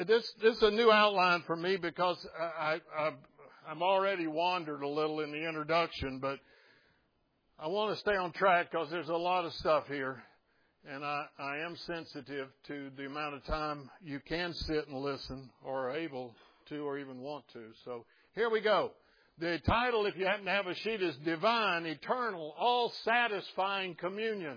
This is a new outline for me because I'm already wandered a little in the introduction, but I want to stay on track because there's a lot of stuff here, and I am sensitive to the amount of time you can sit and listen or are able to or even want to. So here we go. The title, if you happen to have a sheet, is Divine, Eternal, All-Satisfying Communion.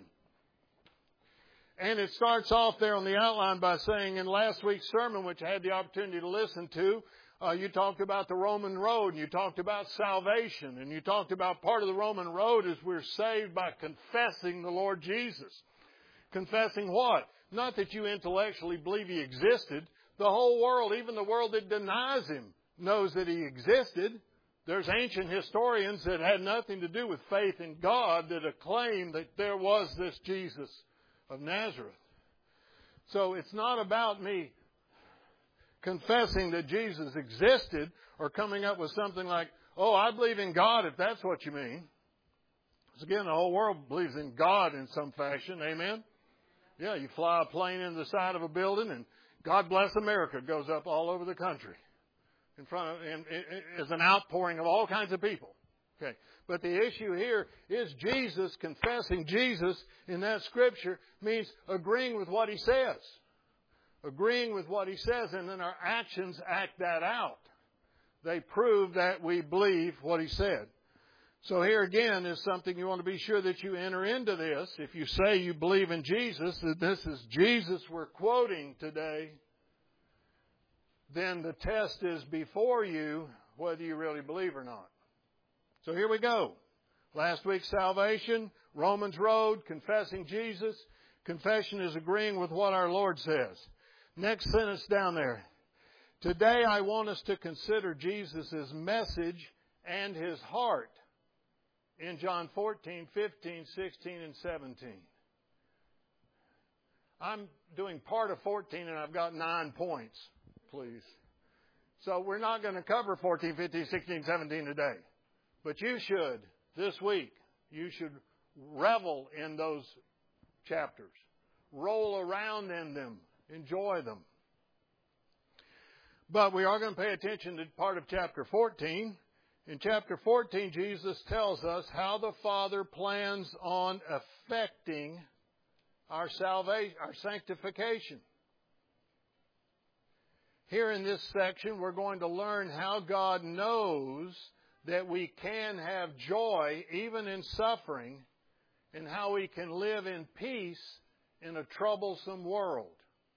And it starts off there on the outline by saying in last week's sermon, which I had the opportunity to listen to, you talked about the Roman road, and you talked about salvation, and you talked about part of the Roman road is we're saved by confessing the Lord Jesus. Confessing what? Not that you intellectually believe He existed. The whole world, even the world that denies Him, knows that He existed. There's ancient historians that had nothing to do with faith in God that acclaim that there was this Jesus of Nazareth. So it's not about me confessing that Jesus existed or coming up with something like, oh, I believe in God, if that's what you mean. Because again, the whole world believes in God in some fashion. Amen? Yeah, you fly a plane into the side of a building and God Bless America goes up all over the country in front of, and is an outpouring of all kinds of people. Okay. But the issue here is Jesus. Confessing Jesus in that scripture means agreeing with what He says. Agreeing with what He says, and then our actions act that out. They prove that we believe what He said. So here again is something you want to be sure that you enter into this. If you say you believe in Jesus, that this is Jesus we're quoting today, then the test is before you whether you really believe or not. So here we go. Last week, salvation, Romans road, confessing Jesus. Confession is agreeing with what our Lord says. Next sentence down there. Today I want us to consider Jesus' message and His heart in John 14, 15, 16, and 17. I'm doing part of 14 and I've got 9 points, please. So we're not going to cover 14, 15, 16, 17 today. But you should, this week, you should revel in those chapters. Roll around in them. Enjoy them. But we are going to pay attention to part of chapter 14. In chapter 14, Jesus tells us how the Father plans on effecting our salvation, our sanctification. Here in this section, we're going to learn how God knows that we can have joy even in suffering, and how we can live in peace in a troublesome world.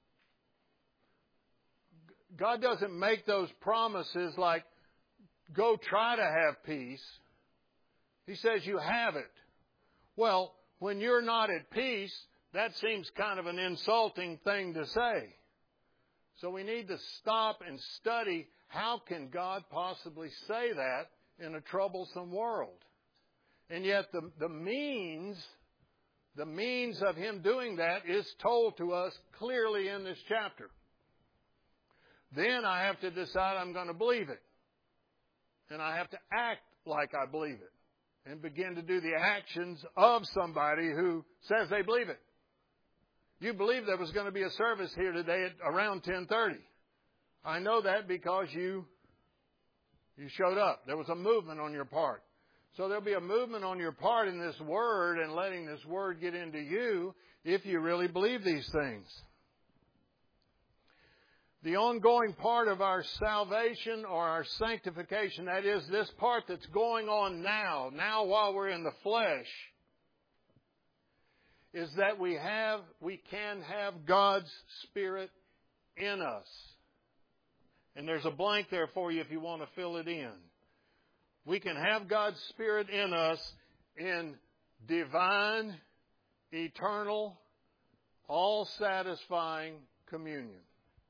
God doesn't make those promises like, go try to have peace. He says you have it. Well, when you're not at peace, that seems kind of an insulting thing to say. So we need to stop and study, how can God possibly say that in a troublesome world? And yet the means of Him doing that is told to us clearly in this chapter. Then I have to decide I'm going to believe it. And I have to act like I believe it. And begin to do the actions of somebody who says they believe it. You believe there was going to be a service here today at around 10:30. I know that because you showed up. There was a movement on your part. So there'll be a movement on your part in this Word and letting this Word get into you if you really believe these things. The ongoing part of our salvation or our sanctification, that is this part that's going on now while we're in the flesh, is that we can have God's Spirit in us. And there's a blank there for you if you want to fill it in. We can have God's Spirit in us in divine, eternal, all-satisfying communion.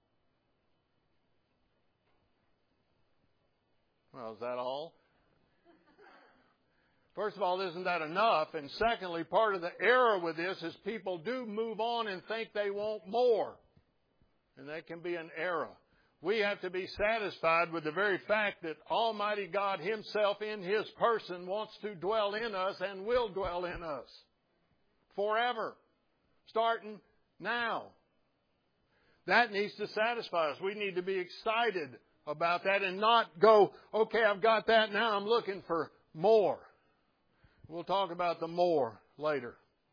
Well, is that all? First of all, isn't that enough? And secondly, part of the error with this is people do move on and think they want more. And that can be an error. We have to be satisfied with the very fact that Almighty God Himself in His person wants to dwell in us and will dwell in us forever, starting now. That needs to satisfy us. We need to be excited about that and not go, okay, I've got that, now I'm looking for more. We'll talk about the more later.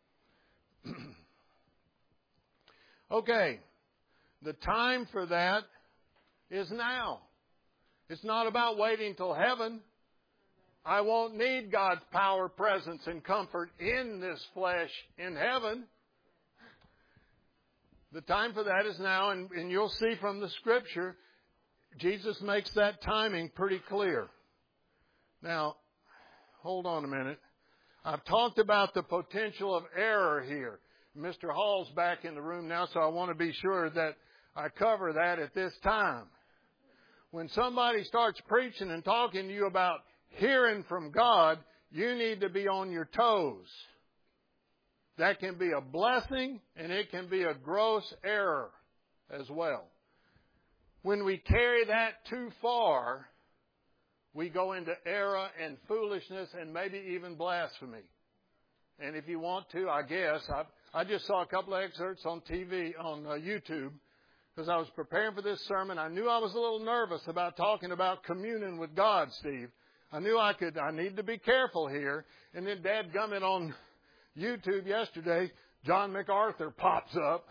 Okay, the time for that is now. It's not about waiting till heaven. I won't need God's power, presence, and comfort in this flesh in heaven. The time for that is now, and you'll see from the Scripture, Jesus makes that timing pretty clear. Now, hold on a minute. I've talked about the potential of error here. Mr. Hall's back in the room now, so I want to be sure that I cover that at this time. When somebody starts preaching and talking to you about hearing from God, you need to be on your toes. That can be a blessing and it can be a gross error as well. When we carry that too far, we go into error and foolishness and maybe even blasphemy. And if you want to, I guess, I just saw a couple of excerpts on TV, on YouTube, because I was preparing for this sermon. I knew I was a little nervous about talking about communion with God, Steve. I knew I need to be careful here. And then dadgummit on YouTube yesterday, John MacArthur pops up.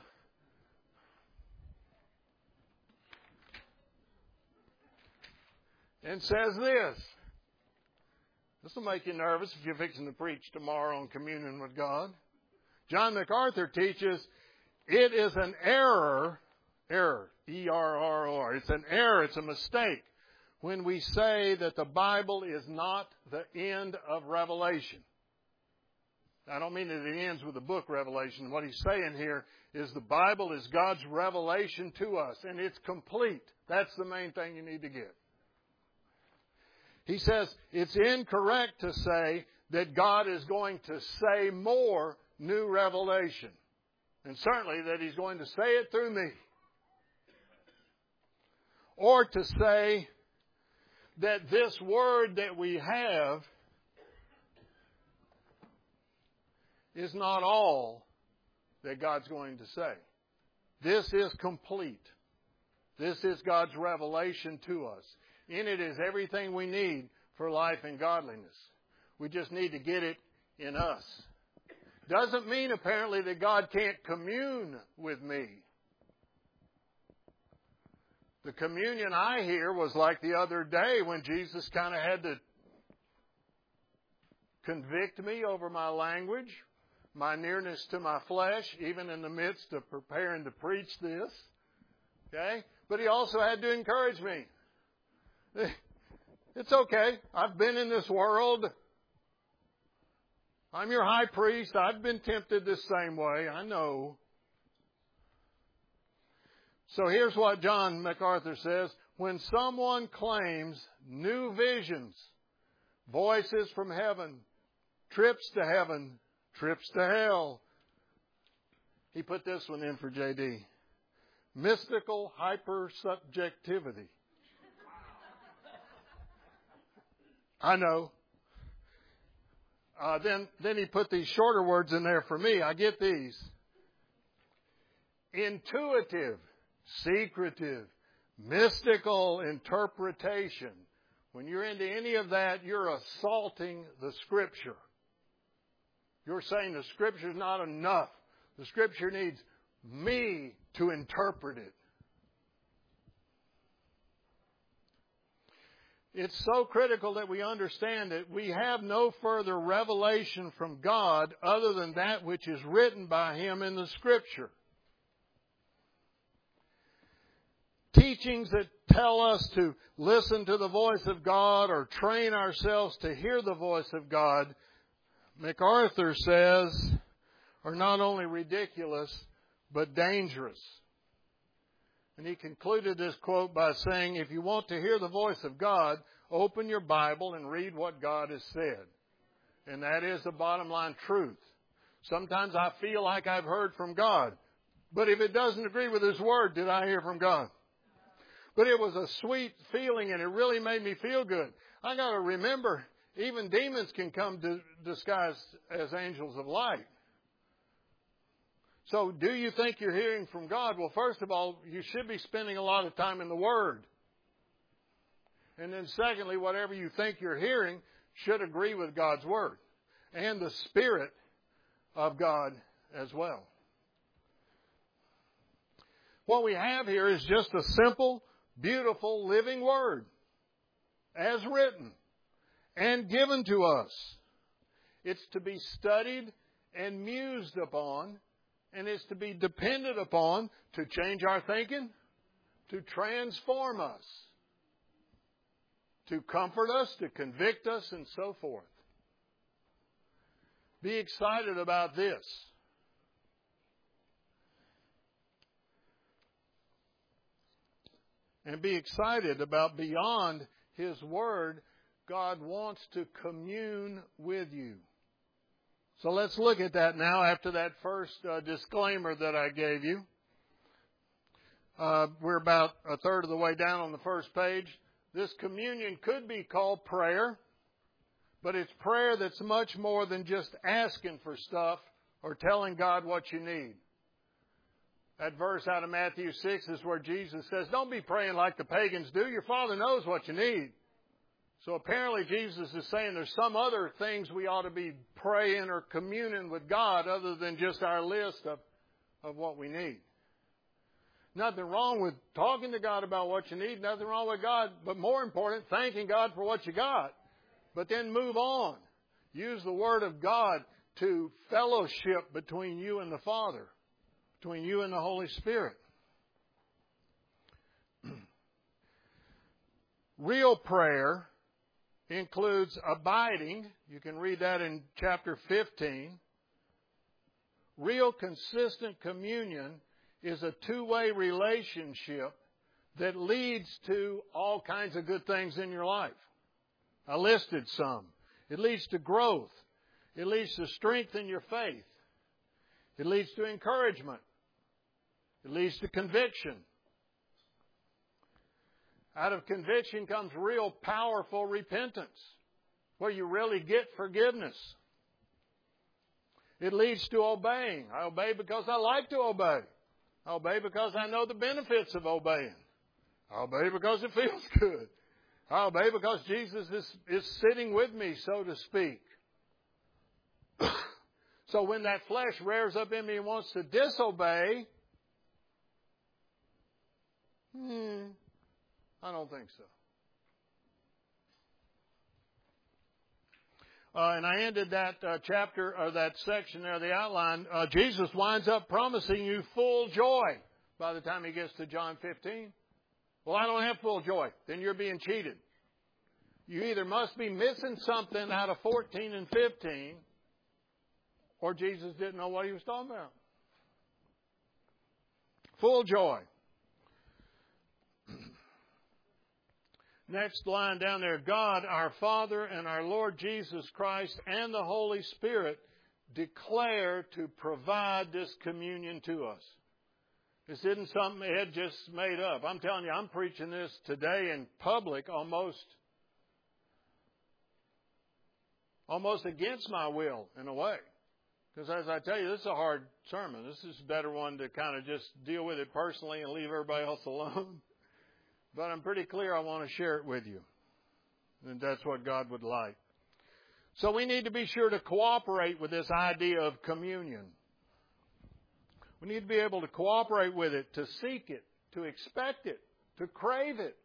And says this. This will make you nervous if you're fixing to preach tomorrow on communion with God. John MacArthur teaches it is an error, E-R-R-O-R. It's an error, it's a mistake when we say that the Bible is not the end of Revelation. I don't mean that it ends with the book Revelation. What he's saying here is the Bible is God's revelation to us, and it's complete. That's the main thing you need to get. He says it's incorrect to say that God is going to say more new revelation. And certainly that He's going to say it through me. Or to say that this word that we have is not all that God's going to say. This is complete. This is God's revelation to us. In it is everything we need for life and godliness. We just need to get it in us. Doesn't mean apparently that God can't commune with me. The communion I hear was like the other day when Jesus kind of had to convict me over my language, my nearness to my flesh, even in the midst of preparing to preach this. Okay? But He also had to encourage me. It's okay. I've been in this world. I'm your high priest. I've been tempted the same way. I know. So here's what John MacArthur says. When someone claims new visions, voices from heaven, trips to heaven, trips to hell. He put this one in for J.D. Mystical hypersubjectivity. I know. Then he put these shorter words in there for me. I get these. Intuitive, secretive, mystical interpretation. When you're into any of that, you're assaulting the Scripture. You're saying the Scripture is not enough. The Scripture needs me to interpret it. It's so critical that we understand that we have no further revelation from God other than that which is written by Him in the Scripture. Teachings that tell us to listen to the voice of God or train ourselves to hear the voice of God, MacArthur says, are not only ridiculous, but dangerous. And he concluded this quote by saying, if you want to hear the voice of God, open your Bible and read what God has said. And that is the bottom line truth. Sometimes I feel like I've heard from God. But if it doesn't agree with His Word, did I hear from God? But it was a sweet feeling and it really made me feel good. I got to remember, even demons can come disguised as angels of light. So do you think you're hearing from God? Well, first of all, you should be spending a lot of time in the Word. And then secondly, whatever you think you're hearing should agree with God's Word and the Spirit of God as well. What we have here is just a simple, beautiful, living Word as written and given to us. It's to be studied and mused upon, and it's to be depended upon to change our thinking, to transform us, to comfort us, to convict us, and so forth. Be excited about this. And be excited about beyond His Word, God wants to commune with you. So let's look at that now after that first disclaimer that I gave you. We're about a third of the way down on the first page. This communion could be called prayer, but it's prayer that's much more than just asking for stuff or telling God what you need. That verse out of Matthew 6 is where Jesus says, don't be praying like the pagans do. Your Father knows what you need. So apparently Jesus is saying there's some other things we ought to be praying or communing with God other than just our list of what we need. Nothing wrong with talking to God about what you need. Nothing wrong with God. But more important, thanking God for what you got. But then move on. Use the Word of God to fellowship between you and the Father. Between you and the Holy Spirit. Real prayer includes abiding. You can read that in chapter 15. Real consistent communion is a two-way relationship that leads to all kinds of good things in your life. I listed some. It leads to growth. It leads to strength in your faith. It leads to encouragement. It leads to conviction. Out of conviction comes real powerful repentance, where you really get forgiveness. It leads to obeying. I obey because I like to obey. I obey because I know the benefits of obeying. I obey because it feels good. I obey because Jesus is sitting with me, so to speak. So when that flesh rears up in me and wants to disobey, I don't think so. And I ended that chapter, or that section there, the outline. Jesus winds up promising you full joy by the time He gets to John 15. Well, I don't have full joy. Then you're being cheated. You either must be missing something out of 14 and 15, or Jesus didn't know what He was talking about. Full joy. Next line down there, God, our Father, and our Lord Jesus Christ, and the Holy Spirit declare to provide this communion to us. This isn't something Ed just made up. I'm telling you, I'm preaching this today in public almost against my will, in a way. Because as I tell you, this is a hard sermon. This is a better one to kind of just deal with it personally and leave everybody else alone. But I'm pretty clear I want to share it with you. And that's what God would like. So we need to be sure to cooperate with this idea of communion. We need to be able to cooperate with it, to seek it, to expect it, to crave it.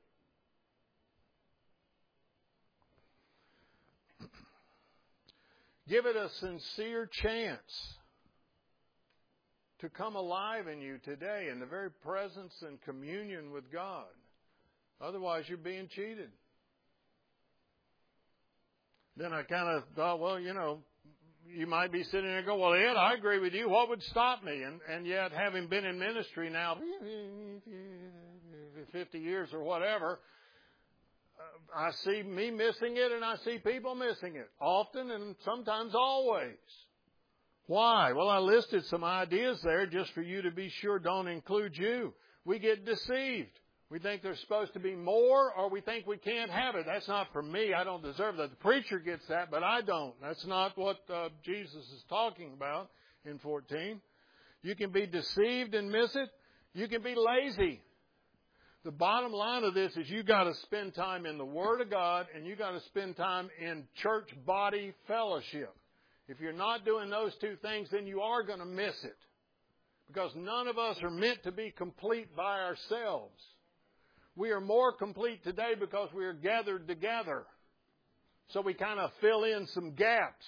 Give it a sincere chance to come alive in you today in the very presence and communion with God. Otherwise, you're being cheated. Then I kind of thought, well, you might be sitting there and go, well, Ed, I agree with you. What would stop me? And yet, having been in ministry now 50 years or whatever, I see me missing it and I see people missing it. Often and sometimes always. Why? Well, I listed some ideas there just for you to be sure don't include you. We get deceived. We think there's supposed to be more, or we think we can't have it. That's not for me. I don't deserve that. The preacher gets that, but I don't. That's not what Jesus is talking about in 14. You can be deceived and miss it. You can be lazy. The bottom line of this is you got to spend time in the Word of God and you got to spend time in church body fellowship. If you're not doing those two things, then you are going to miss it. Because none of us are meant to be complete by ourselves. We are more complete today because we are gathered together. So we kind of fill in some gaps.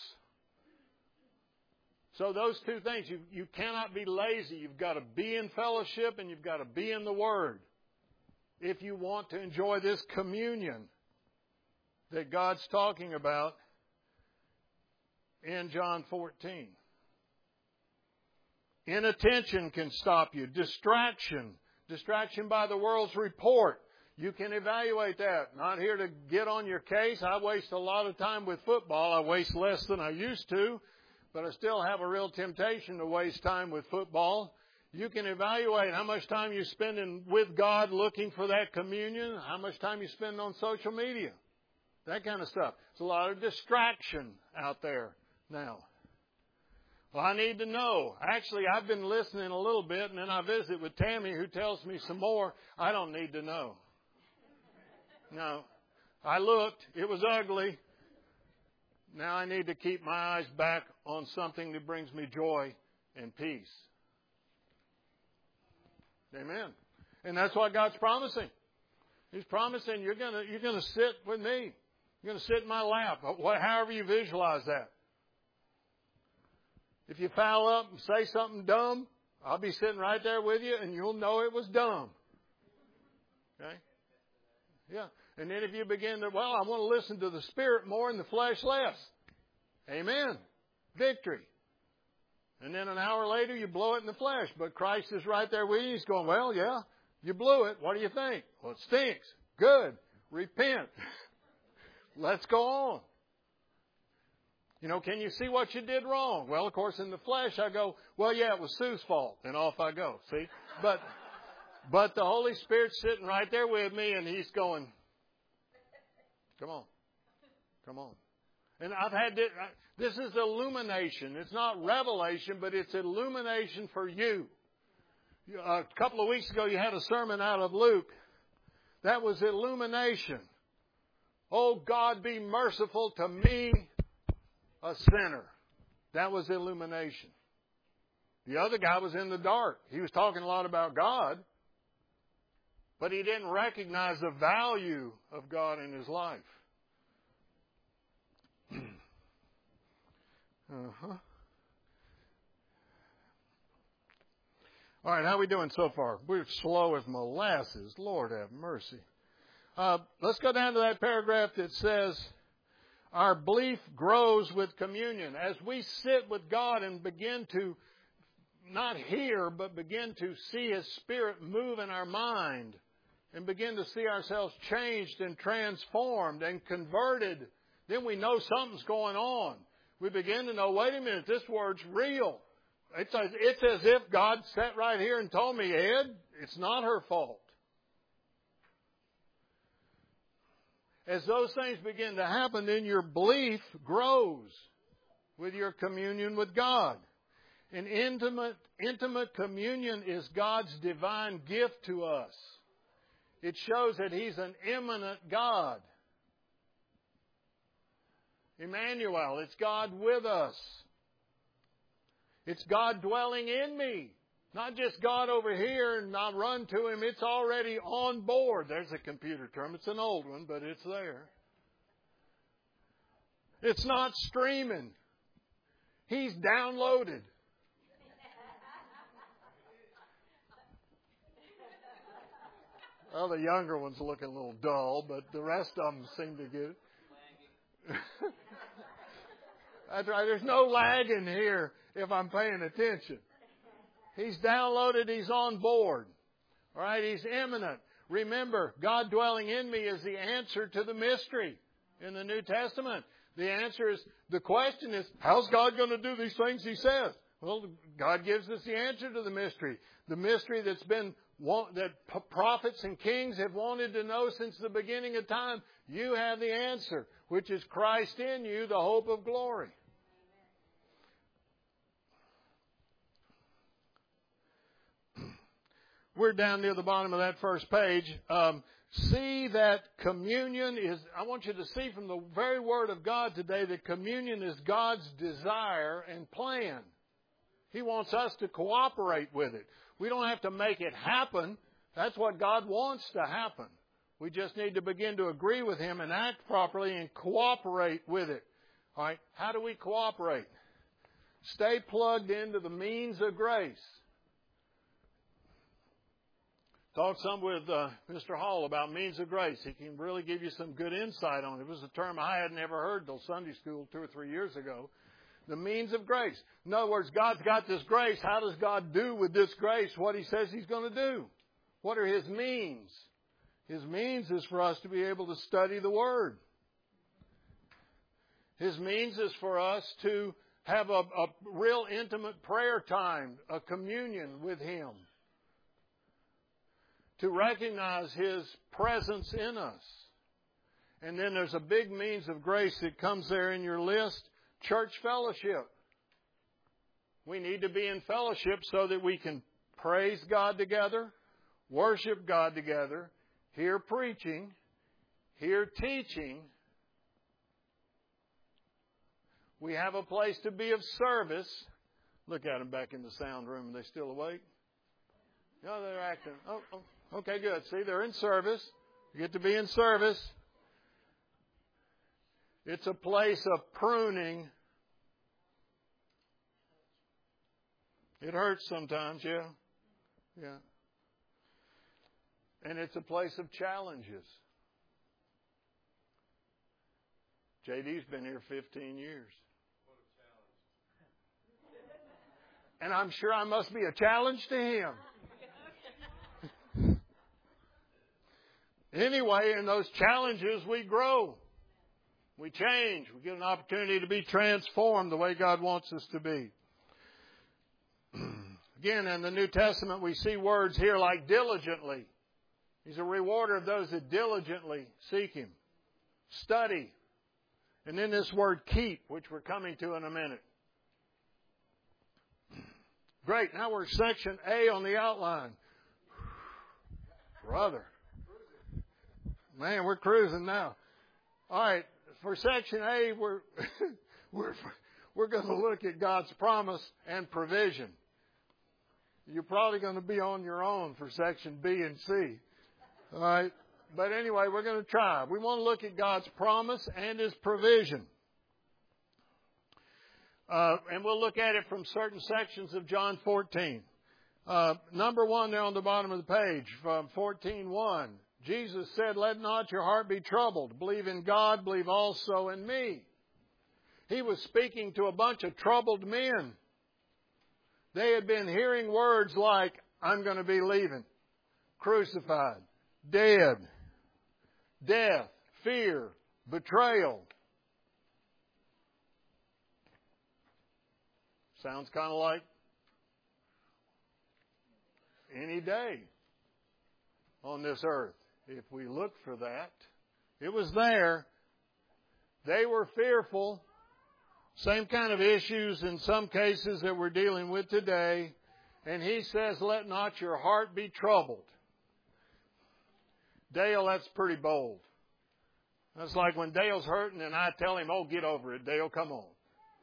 So those two things, you cannot be lazy. You've got to be in fellowship and you've got to be in the Word. If you want to enjoy this communion that God's talking about in John 14. Inattention can stop you. Distraction by the world's report. You can evaluate that. Not here to get on your case. I waste a lot of time with football. I waste less than I used to, but I still have a real temptation to waste time with football. You can evaluate how much time you're spending with God looking for that communion, how much time you spend on social media, that kind of stuff. There's a lot of distraction out there now. Well, I need to know. Actually, I've been listening a little bit, and then I visit with Tammy, who tells me some more. I don't need to know. No. I looked. It was ugly. Now I need to keep my eyes back on something that brings me joy and peace. Amen. And that's what God's promising. He's promising you're gonna sit with me. You're gonna sit in my lap. However you visualize that. If you foul up and say something dumb, I'll be sitting right there with you, and you'll know it was dumb. Okay? Yeah. And then if you begin to, I want to listen to the Spirit more and the flesh less. Amen. Victory. And then an hour later, you blow it in the flesh. But Christ is right there with you. He's going, well, yeah, you blew it. What do you think? Well, it stinks. Good. Repent. Let's go on. You know, can you see what you did wrong? Well, of course, in the flesh, I go, well, yeah, it was Sue's fault. And off I go. See? But the Holy Spirit's sitting right there with me, and He's going, come on. Come on. And I've had this is illumination. It's not revelation, but it's illumination for you. A couple of weeks ago, you had a sermon out of Luke. That was illumination. Oh, God, be merciful to me, a sinner. That was illumination. The other guy was in the dark. He was talking a lot about God, but he didn't recognize the value of God in his life. All right, how are we doing so far? We're slow as molasses. Lord have mercy. Let's go down to that paragraph that says, our belief grows with communion. As we sit with God and begin to not hear, but begin to see His Spirit move in our mind and begin to see ourselves changed and transformed and converted, then we know something's going on. We begin to know, wait a minute, this word's real. It's as if God sat right here and told me, Ed, it's not her fault. As those things begin to happen, then your belief grows with your communion with God. An intimate communion is God's divine gift to us. It shows that He's an immanent God. Emmanuel, it's God with us. It's God dwelling in me. Not just God over here and I run to Him. It's already on board. There's a computer term. It's an old one, but it's there. It's not streaming. He's downloaded. Well, the younger ones look a little dull, but the rest of them seem to get it. That's right. There's no lag in here if I'm paying attention. He's downloaded. He's on board. All right. He's immanent. Remember, God dwelling in me is the answer to the mystery in the New Testament. The answer is, the question is, how's God going to do these things He says? Well, God gives us the answer to the mystery. The mystery that prophets and kings have wanted to know since the beginning of time. You have the answer, which is Christ in you, the hope of glory. we're down near the bottom of that first page. See that communion is, I want you to see from the very Word of God today that communion is God's desire and plan. He wants us to cooperate with it. We don't have to make it happen. That's what God wants to happen. We just need to begin to agree with Him and act properly and cooperate with it. All right, how do we cooperate? Stay plugged into the means of grace. Talked some with Mr. Hall about means of grace. He can really give you some good insight on it. It was a term I had never heard till Sunday school 2 or 3 years ago. The means of grace. In other words, God's got this grace. How does God do with this grace what He says He's going to do? What are His means? His means is for us to be able to study the Word. His means is for us to have a real intimate prayer time, a communion with Him. To recognize His presence in us. And then there's a big means of grace that comes there in your list, church fellowship. We need to be in fellowship so that we can praise God together, worship God together, hear preaching, hear teaching. We have a place to be of service. Look at them back in the sound room. Are they still awake? No, they're acting. Oh. Okay, good. See, they're in service. You get to be in service. It's a place of pruning. It hurts sometimes, yeah. Yeah. And it's a place of challenges. JD's been here 15 years. And I'm sure I must be a challenge to him. Anyway, in those challenges, we grow. We change. We get an opportunity to be transformed the way God wants us to be. Again, in the New Testament, we see words here like diligently. He's a rewarder of those that diligently seek Him. Study. And then this word keep, which we're coming to in a minute. Great. Now we're section A on the outline. Brother. Man, we're cruising now. All right, for section A, we're going to look at God's promise and provision. You're probably going to be on your own for section B and C. All right, but anyway, we're going to try. We want to look at God's promise and His provision. And we'll look at it from certain sections of John 14. Number 1 there on the bottom of the page, from 14:1. Jesus said, "Let not your heart be troubled. Believe in God, believe also in me." He was speaking to a bunch of troubled men. They had been hearing words like, "I'm going to be leaving," "crucified," "dead," "death," "fear," "betrayal." Sounds kind of like any day on this earth. If we look for that, it was there. They were fearful. Same kind of issues in some cases that we're dealing with today. And He says, "Let not your heart be troubled." Dale, that's pretty bold. That's like when Dale's hurting and I tell him, "Oh, get over it, Dale, come on."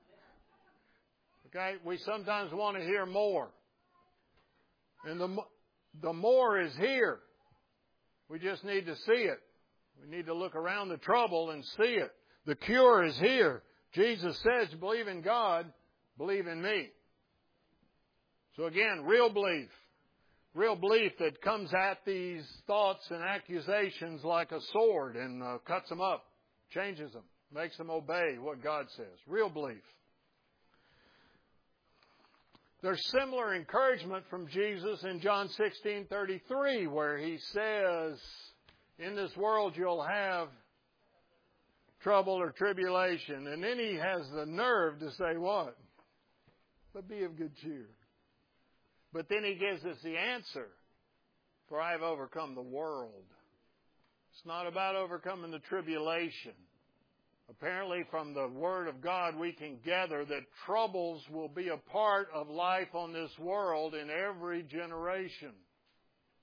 Okay? We sometimes want to hear more. And the more is here. We just need to see it. We need to look around the trouble and see it. The cure is here. Jesus says, "Believe in God, believe in me." So again, real belief. Real belief that comes at these thoughts and accusations like a sword and cuts them up, changes them, makes them obey what God says. Real belief. There's similar encouragement from Jesus in John 16:33, where He says, "In this world you'll have trouble or tribulation." And then He has the nerve to say what? "But be of good cheer." But then He gives us the answer. "For I have overcome the world." It's not about overcoming the tribulation. Apparently, from the Word of God, we can gather that troubles will be a part of life on this world in every generation.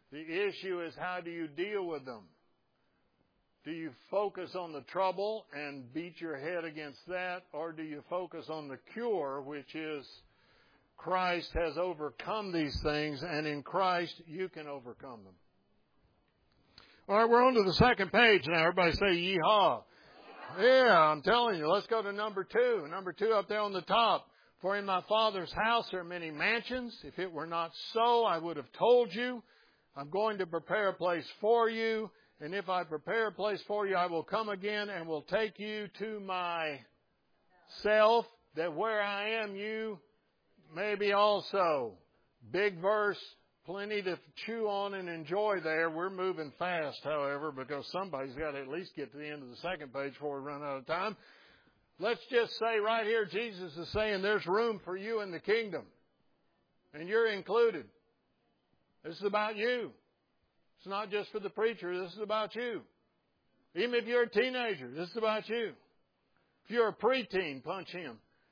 The issue is, how do you deal with them? Do you focus on the trouble and beat your head against that, or do you focus on the cure, which is Christ has overcome these things, and in Christ you can overcome them? All right, we're on to the second page now. Everybody say yeehaw. Yeah, I'm telling you. Let's go to number 2. Number 2 up there on the top. For in my Father's house are many mansions. If it were not so, I would have told you. I'm going to prepare a place for you. And if I prepare a place for you, I will come again and will take you to myself, that where I am, you may be also. Big verse, plenty to chew on and enjoy there. We're moving fast, however, because somebody's got to at least get to the end of the second page before we run out of time. Let's just say right here, Jesus is saying there's room for you in the kingdom. And you're included. This is about you. It's not just for the preacher. This is about you. Even if you're a teenager, this is about you. If you're a preteen, punch him.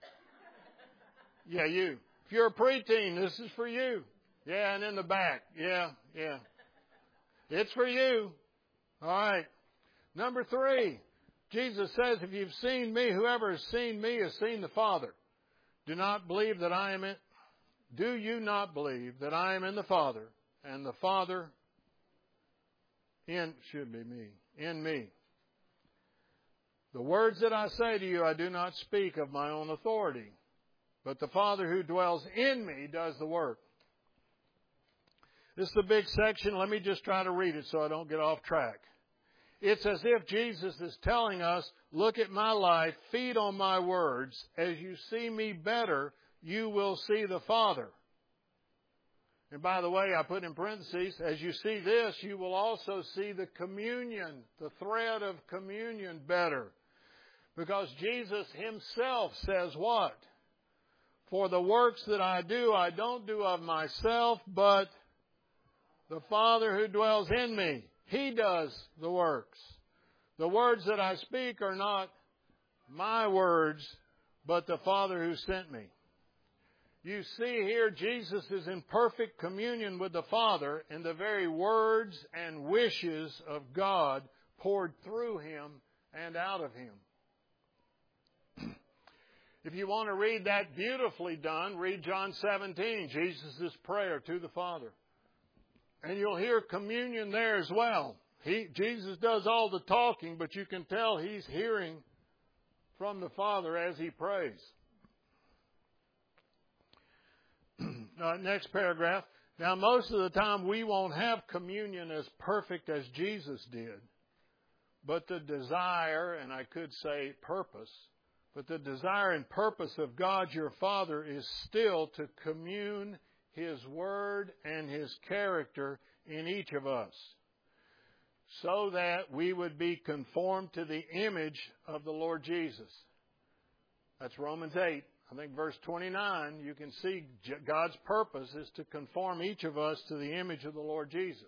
Yeah, you. If you're a preteen, this is for you. Yeah, and in the back. Yeah. It's for you. All right. Number 3. Jesus says, if you've seen me, whoever has seen me has seen the Father. Do you not believe that I am in the Father, and the Father in me? The words that I say to you, I do not speak of my own authority, but the Father who dwells in me does the work. This is a big section. Let me just try to read it so I don't get off track. It's as if Jesus is telling us, look at my life, feed on my words. As you see me better, you will see the Father. And by the way, I put in parentheses, as you see this, you will also see the communion, the thread of communion better. Because Jesus himself says what? For the works that I do, I don't do of myself, but the Father who dwells in me. He does the works. The words that I speak are not my words, but the Father who sent me. You see here, Jesus is in perfect communion with the Father, and the very words and wishes of God poured through him and out of him. If you want to read that beautifully done, read John 17, Jesus' prayer to the Father. And you'll hear communion there as well. Jesus does all the talking, but you can tell he's hearing from the Father as he prays. Next paragraph. Now, most of the time we won't have communion as perfect as Jesus did. But the desire, and I could say purpose, but the desire and purpose of God your Father is still to commune His Word and His character in each of us, so that we would be conformed to the image of the Lord Jesus. That's Romans 8. I think verse 29, you can see God's purpose is to conform each of us to the image of the Lord Jesus.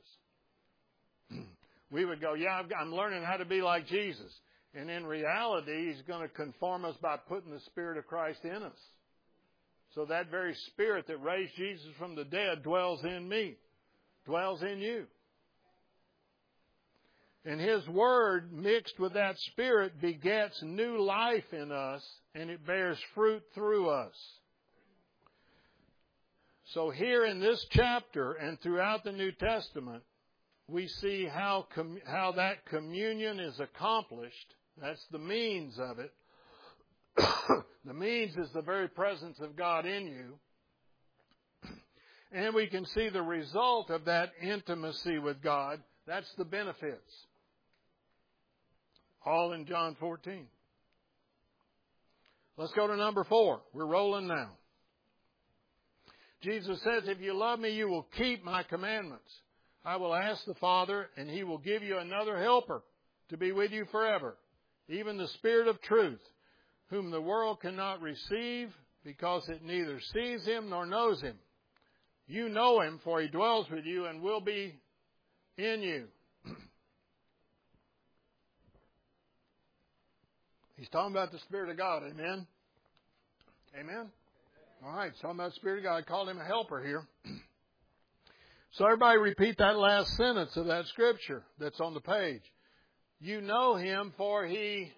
We would go, yeah, I'm learning how to be like Jesus. And in reality, He's going to conform us by putting the Spirit of Christ in us. So that very Spirit that raised Jesus from the dead dwells in me, dwells in you. And His Word mixed with that Spirit begets new life in us, and it bears fruit through us. So here in this chapter and throughout the New Testament, we see how that communion is accomplished. That's the means of it. The means is the very presence of God in you. And we can see the result of that intimacy with God. That's the benefits. All in John 14. Let's go to number 4. We're rolling now. Jesus says, if you love me, you will keep my commandments. I will ask the Father, and He will give you another helper to be with you forever, even the Spirit of truth, whom the world cannot receive because it neither sees Him nor knows Him. You know Him, for He dwells with you and will be in you. He's talking about the Spirit of God. Amen? Amen? All right. He's talking about the Spirit of God. I called Him a helper here. So everybody repeat that last sentence of that scripture that's on the page. You know him, for he...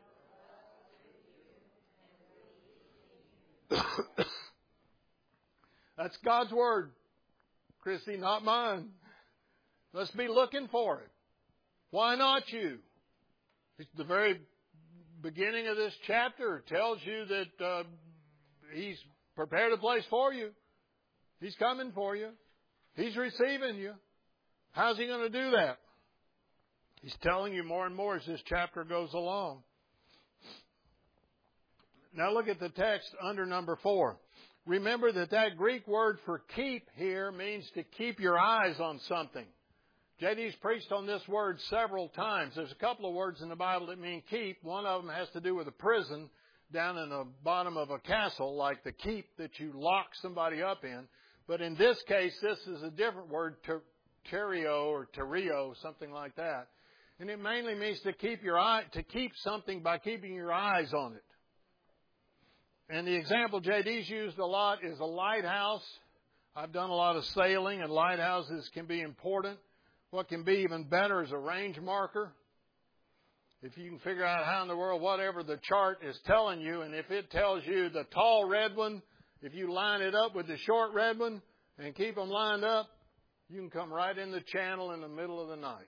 That's God's word, Christy, not mine. Let's be looking for it. Why not you? The very beginning of this chapter tells you that He's prepared a place for you. He's coming for you. He's receiving you. How's He going to do that? He's telling you more and more as this chapter goes along. Now look at the text under number 4. Remember that Greek word for keep here means to keep your eyes on something. J.D.'s preached on this word several times. There's a couple of words in the Bible that mean keep. One of them has to do with a prison down in the bottom of a castle, like the keep that you lock somebody up in. But in this case, this is a different word, terio or terio, something like that. And it mainly means to keep something by keeping your eyes on it. And the example J.D.'s used a lot is a lighthouse. I've done a lot of sailing, and lighthouses can be important. What can be even better is a range marker. If you can figure out how in the world, whatever the chart is telling you, and if it tells you the tall red one, if you line it up with the short red one and keep them lined up, you can come right in the channel in the middle of the night.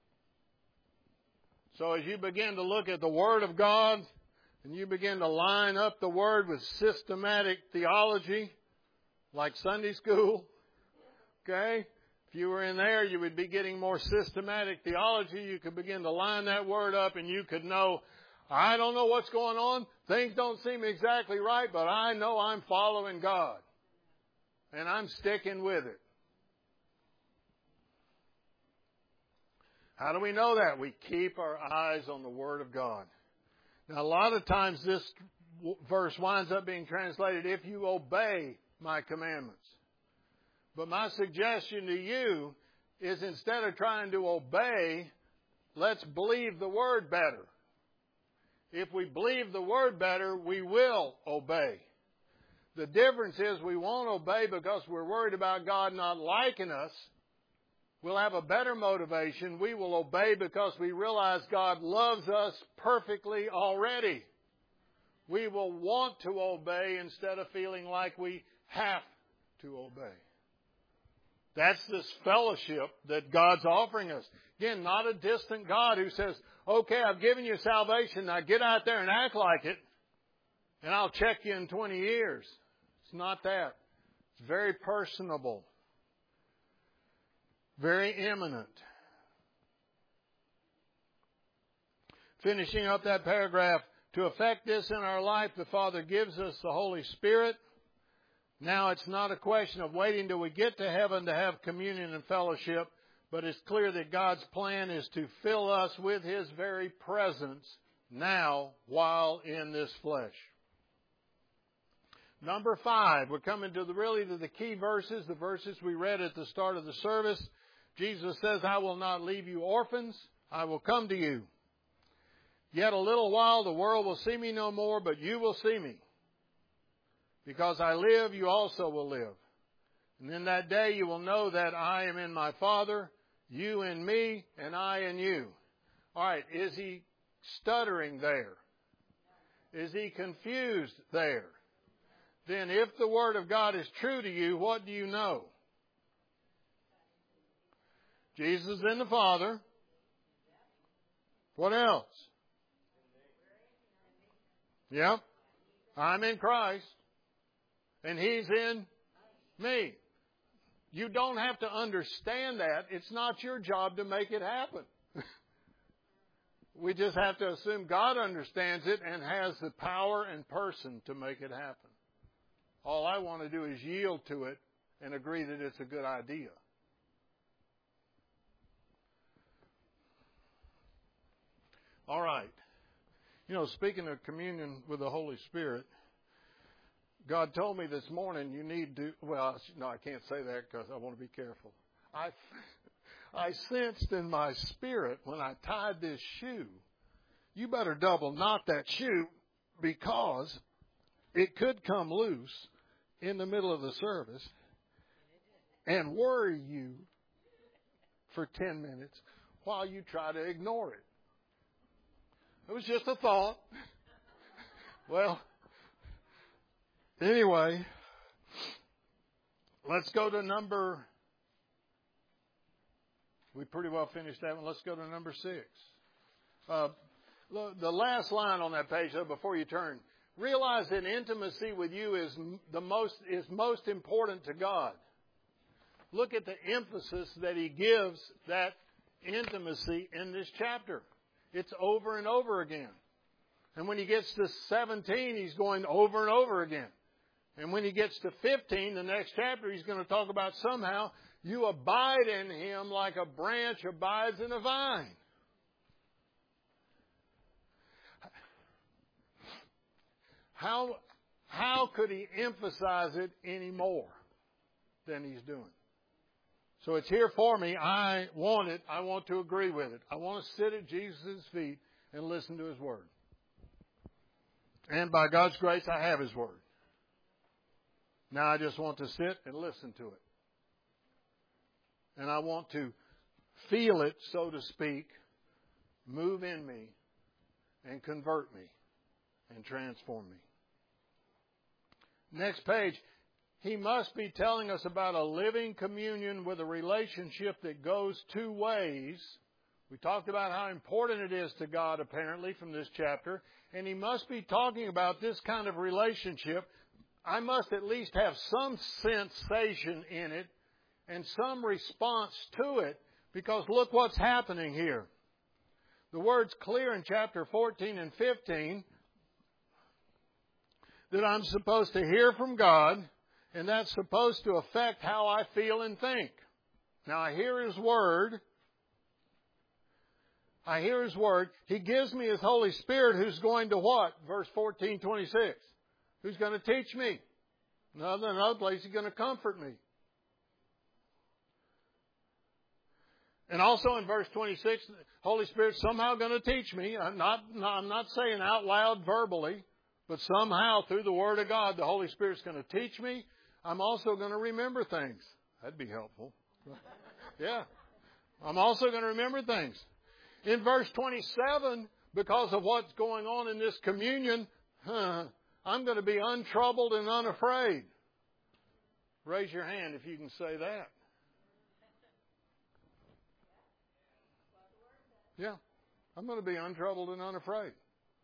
So as you begin to look at the Word of God, and you begin to line up the Word with systematic theology, like Sunday school, okay? If you were in there, you would be getting more systematic theology. You could begin to line that Word up, and you could know, I don't know what's going on. Things don't seem exactly right, but I know I'm following God. And I'm sticking with it. How do we know that? We keep our eyes on the Word of God. Now, a lot of times this verse winds up being translated, if you obey my commandments. But my suggestion to you is instead of trying to obey, let's believe the Word better. If we believe the Word better, we will obey. The difference is we won't obey because we're worried about God not liking us. We'll have a better motivation. We will obey because we realize God loves us perfectly already. We will want to obey instead of feeling like we have to obey. That's this fellowship that God's offering us. Again, not a distant God who says, okay, I've given you salvation, now get out there and act like it, and I'll check you in 20 years. It's not that. It's very personable. Very imminent. Finishing up that paragraph, to effect this in our life, the Father gives us the Holy Spirit. Now it's not a question of waiting till we get to heaven to have communion and fellowship, but it's clear that God's plan is to fill us with His very presence now while in this flesh. Number 5, we're coming to the key verses, the verses we read at the start of the service. Jesus says, I will not leave you orphans. I will come to you. Yet a little while the world will see me no more, but you will see me. Because I live, you also will live. And in that day you will know that I am in my Father, you in me, and I in you. All right, is he stuttering there? Is he confused there? Then if the Word of God is true to you, what do you know? Jesus in the Father. What else? Yep. I'm in Christ. And He's in me. You don't have to understand that. It's not your job to make it happen. We just have to assume God understands it and has the power and person to make it happen. All I want to do is yield to it and agree that it's a good idea. All right. You know, speaking of communion with the Holy Spirit, God told me this morning you need to, I can't say that because I want to be careful. I sensed in my spirit when I tied this shoe, you better double knot that shoe because it could come loose in the middle of the service and worry you for 10 minutes while you try to ignore it. It was just a thought. Well, anyway, let's go to we pretty well finished that one. Let's go to number 6. The last line on that page, though, before you turn, realize that intimacy with you is most important to God. Look at the emphasis that He gives that intimacy in this chapter. It's over and over again. And when he gets to 17, he's going over and over again. And when he gets to 15, the next chapter, he's going to talk about somehow you abide in Him like a branch abides in a vine. How could he emphasize it any more than he's doing? So it's here for me. I want it. I want to agree with it. I want to sit at Jesus' feet and listen to His Word. And by God's grace, I have His Word. Now I just want to sit and listen to it. And I want to feel it, so to speak, move in me and convert me and transform me. Next page. He must be telling us about a living communion with a relationship that goes two ways. We talked about how important it is to God, apparently, from this chapter. And he must be talking about this kind of relationship. I must at least have some sensation in it and some response to it, because look what's happening here. The word's clear in chapter 14 and 15 that I'm supposed to hear from God, and that's supposed to affect how I feel and think. Now, I hear His Word. He gives me His Holy Spirit, who's going to what? Verse 14:26. Who's going to teach me? Another place, He's going to comfort me. And also in verse 26, the Holy Spirit's somehow going to teach me. I'm not saying out loud verbally, but somehow through the Word of God, the Holy Spirit's going to teach me. I'm also going to remember things. That'd be helpful. Yeah. I'm also going to remember things. In verse 27, because of what's going on in this communion, I'm going to be untroubled and unafraid. Raise your hand if you can say that. Yeah. I'm going to be untroubled and unafraid.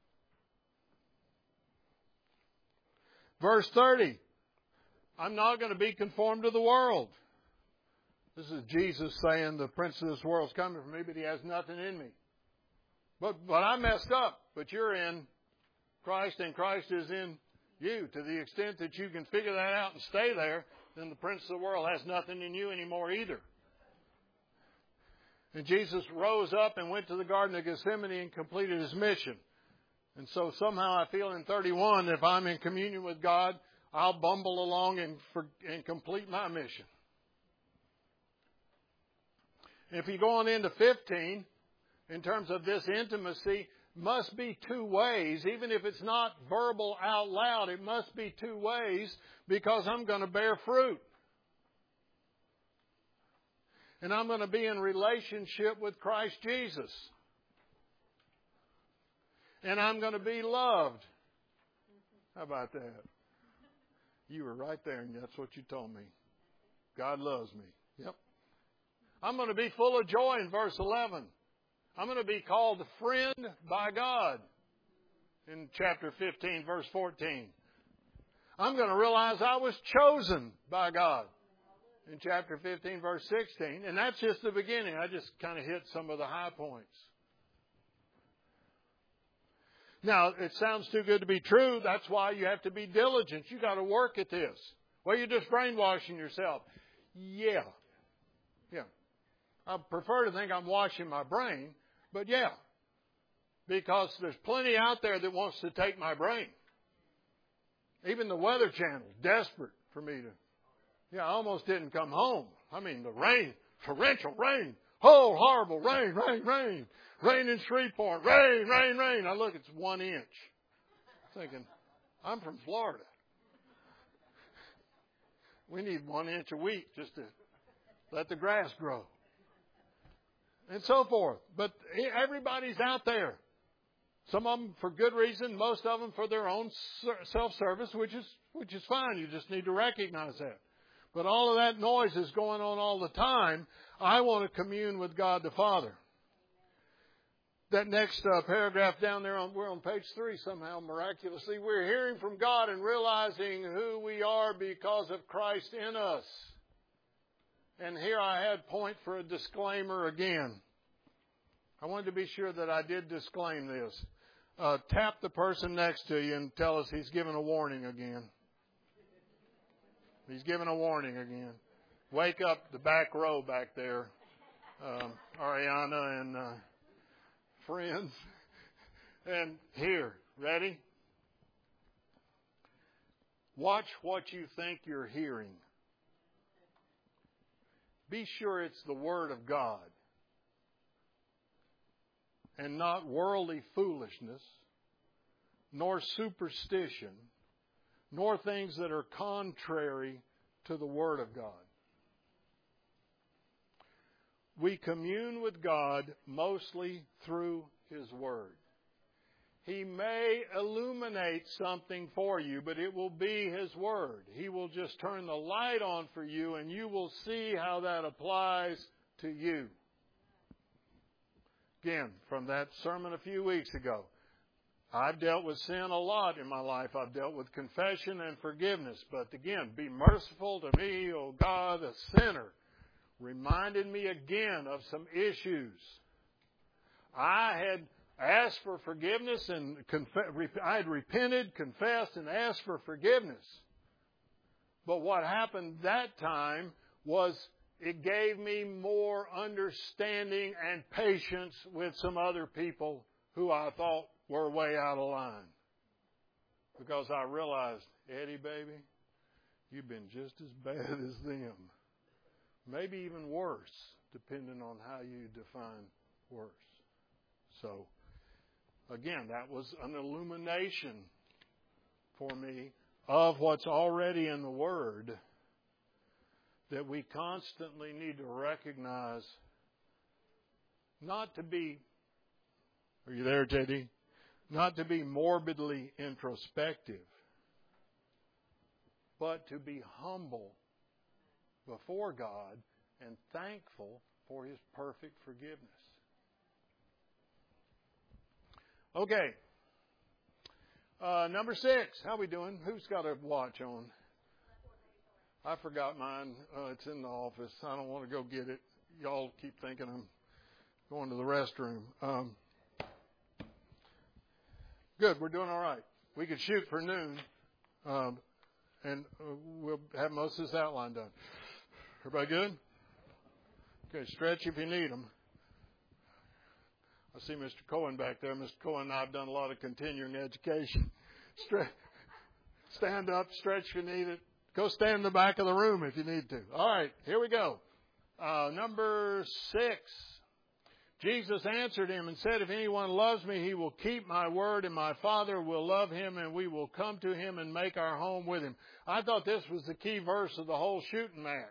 Verse 30. I'm not going to be conformed to the world. This is Jesus saying the prince of this world is coming for me, but he has nothing in me. But I messed up. But you're in Christ, and Christ is in you. To the extent that you can figure that out and stay there, then the prince of the world has nothing in you anymore either. And Jesus rose up and went to the Garden of Gethsemane and completed His mission. And so somehow I feel in 31, if I'm in communion with God, I'll bumble along and complete my mission. If you go on into 15, in terms of this intimacy, must be two ways. Even if it's not verbal out loud, it must be two ways, because I'm going to bear fruit. And I'm going to be in relationship with Christ Jesus. And I'm going to be loved. How about that? You were right there, and that's what you told me. God loves me. Yep. I'm going to be full of joy in verse 11. I'm going to be called a friend by God in chapter 15, verse 14. I'm going to realize I was chosen by God in chapter 15, verse 16. And that's just the beginning. I just kind of hit some of the high points. Now, it sounds too good to be true. That's why you have to be diligent. You got to work at this. Well, you're just brainwashing yourself. Yeah. I prefer to think I'm washing my brain, but yeah. Because there's plenty out there that wants to take my brain. Even the Weather Channel's desperate for me to. I almost didn't come home. I mean, the rain, torrential rain. Oh, horrible rain. Rain in Shreveport. Rain. I look, it's 1 inch. I'm thinking, I'm from Florida. We need 1 inch a week just to let the grass grow. and so forth. But everybody's out there. Some of them for good reason, most of them for their own self-service, which is fine. You just need to recognize that. But all of that noise is going on all the time. I want to commune with God the Father. That next paragraph down there, we're on page 3 somehow, miraculously. We're hearing from God and realizing who we are because of Christ in us. And here I had point for a disclaimer again. I wanted to be sure that I did disclaim this. Tap the person next to you and tell us he's given a warning again. He's given a warning again. Wake up the back row back there, Ariana and friends. And here, ready? Watch what you think you're hearing. Be sure it's the Word of God and not worldly foolishness, nor superstition, nor things that are contrary to the Word of God. We commune with God mostly through His Word. He may illuminate something for you, but it will be His Word. He will just turn the light on for you, and you will see how that applies to you. Again, from that sermon a few weeks ago, I've dealt with sin a lot in my life. I've dealt with confession and forgiveness. But again, be merciful to me, O God, a sinner. Reminded me again of some issues. I had asked for forgiveness and I had repented, confessed, and asked for forgiveness. But what happened that time was it gave me more understanding and patience with some other people who I thought were way out of line. Because I realized, Eddie, baby, you've been just as bad as them. Maybe even worse, depending on how you define worse. So, again, that was an illumination for me of what's already in the Word that we constantly need to recognize, not to be, are you there, JD? Not to be morbidly introspective, but to be humble before God and thankful for His perfect forgiveness. Okay. Number 6. How we doing? Who's got a watch on? I forgot mine. It's in the office. I don't want to go get it. Y'all keep thinking I'm going to the restroom. Good. We're doing all right. We could shoot for noon, and we'll have most of this outline done. Everybody good? Okay. Stretch if you need them. I see Mr. Cohen back there. Mr. Cohen and I have done a lot of continuing education. Stand up, stretch if you need it. Go stand in the back of the room if you need to. All right, here we go. Number 6. Jesus answered him and said, if anyone loves me, he will keep my word, and my Father will love him, and we will come to him and make our home with him. I thought this was the key verse of the whole shooting match.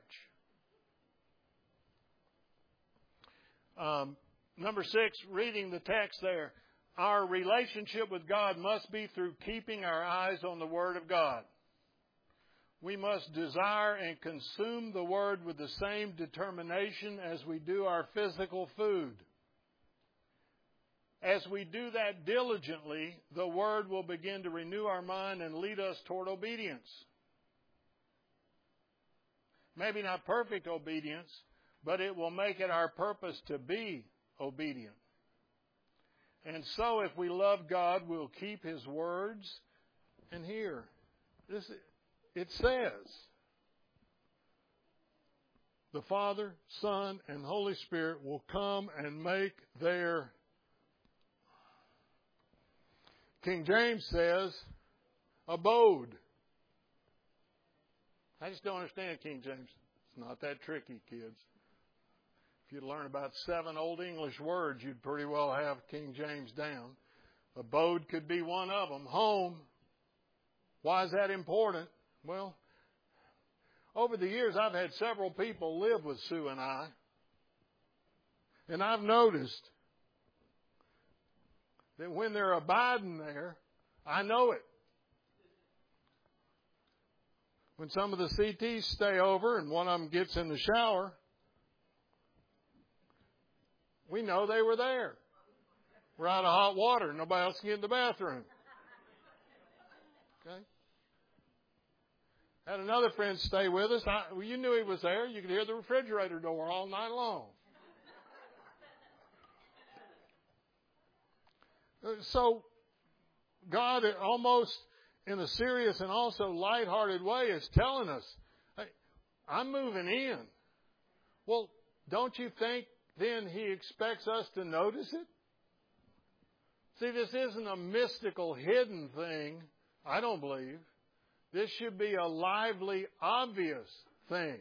Number 6, reading the text there. Our relationship with God must be through keeping our eyes on the Word of God. We must desire and consume the Word with the same determination as we do our physical food. As we do that diligently, the Word will begin to renew our mind and lead us toward obedience. Maybe not perfect obedience, but it will make it our purpose to be obedient. And so if we love God, we'll keep His words. And here, it says, the Father, Son, and Holy Spirit will come and make their, King James says, abode. I just don't understand King James. It's not that tricky, kids. If you'd learn about 7 Old English words, you'd pretty well have King James down. Abode could be one of them. Home. Why is that important? Well, over the years, I've had several people live with Sue and I. And I've noticed that when they're abiding there, I know it. When some of the CTs stay over and one of them gets in the shower, we know they were there. We're out of hot water. Nobody else can get in the bathroom. Okay? Had another friend stay with us. You knew he was there. You could hear the refrigerator door all night long. So God, almost in a serious and also lighthearted way, is telling us, hey, I'm moving in. Well, don't you think then He expects us to notice it? See, this isn't a mystical, hidden thing, I don't believe. This should be a lively, obvious thing.